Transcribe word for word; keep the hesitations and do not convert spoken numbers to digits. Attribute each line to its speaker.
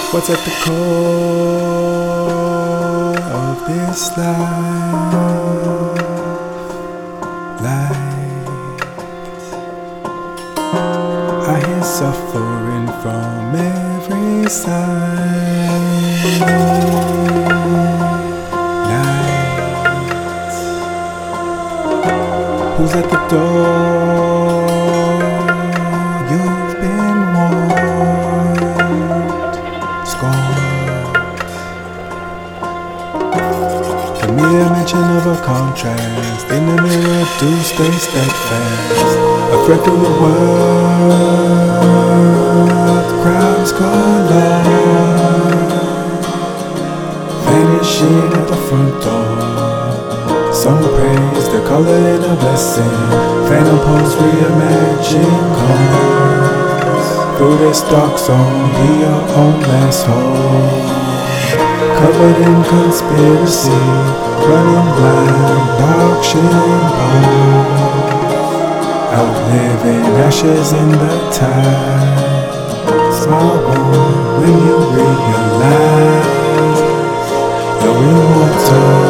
Speaker 1: What's at the core of this life? Light. I hear suffering from every side. Night. Who's at the door? You've been warned. Scorned. The mere mention of a contrast in the mirror, do stay steadfast. A threat through the world, the crowds collide, vanishing at the front door. Some praise the color in a blessing. Phantom pose reimagine calls. Through this dark zone, be your own asshole. Covered in conspiracy, running blind, dark shadows. Outliving ashes in the tide. Small one when you realize you're immortal.